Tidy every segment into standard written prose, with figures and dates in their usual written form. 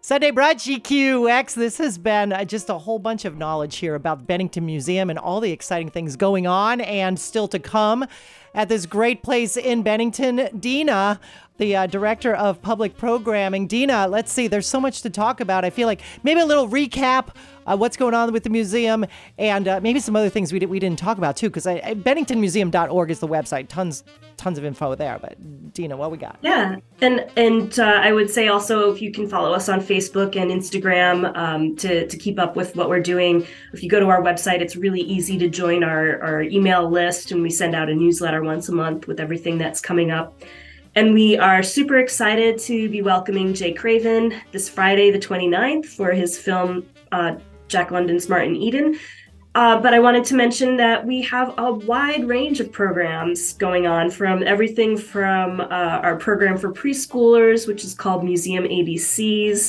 Sunday Brunch, EQX. This has been just a whole bunch of knowledge here about the Bennington Museum and all the exciting things going on and still to come at this great place in Bennington. Dina, the Director of Public Programming. Dina, let's see, there's so much to talk about. I feel like maybe a little recap what's going on with the museum and maybe some other things we didn't talk about too, because BenningtonMuseum.org is the website. Tons of info there. But Dina, what we got? Yeah, and I would say also if you can follow us on Facebook and Instagram to keep up with what we're doing. If you go to our website, it's really easy to join our email list, and we send out a newsletter once a month with everything that's coming up. And we are super excited to be welcoming Jay Craven this Friday, the 29th, for his film Jack London's Martin Eden. But I wanted to mention that we have a wide range of programs going on, from everything from our program for preschoolers, which is called Museum ABCs,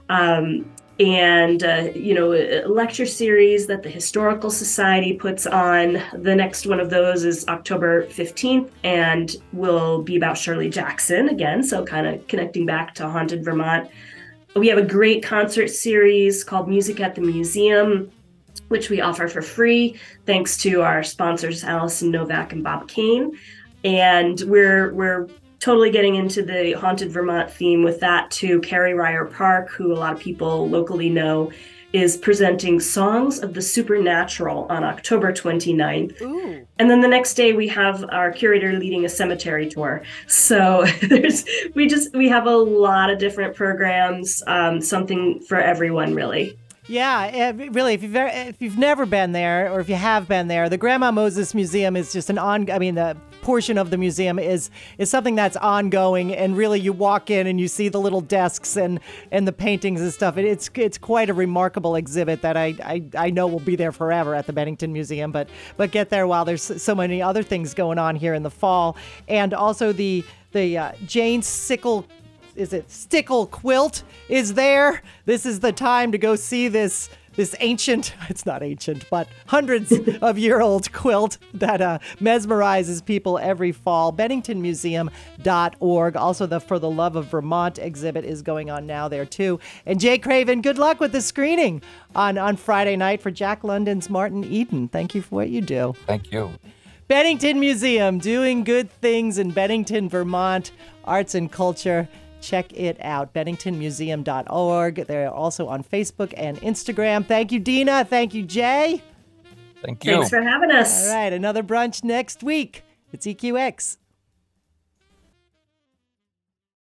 and a lecture series that the Historical Society puts on. The next one of those is October 15th and will be about Shirley Jackson again, so kind of connecting back to Haunted Vermont. We have a great concert series called Music at the Museum, which we offer for free, thanks to our sponsors, Allison Novak and Bob Kane. And we're totally getting into the Haunted Vermont theme with that too. Carrie Ryer Park, who a lot of people locally know, is presenting Songs of the Supernatural on October 29th. Ooh. And then the next day we have our curator leading a cemetery tour. So we have a lot of different programs, something for everyone, really. Yeah, really, if you've never been there, or if you have been there, the Grandma Moses Museum is just the portion of the museum is something that's ongoing, and really you walk in and you see the little desks and the paintings and stuff. It's quite a remarkable exhibit that I know will be there forever at the Bennington Museum, but get there while there's so many other things going on here in the fall. And also the Jane Stickle quilt is there. This is the time to go see this ancient, it's not ancient, but hundreds of year old quilt that mesmerizes people every fall. BenningtonMuseum.org. Also, the For the Love of Vermont exhibit is going on now there too. And Jay Craven, good luck with the screening on Friday night for Jack London's Martin Eden. Thank you for what you do. Thank you. Bennington Museum, doing good things in Bennington, Vermont, arts and culture. Check it out, BenningtonMuseum.org. They're also on Facebook and Instagram. Thank you, Dina. Thank you, Jay. Thank you. Thanks for having us. All right, another brunch next week. It's EQX.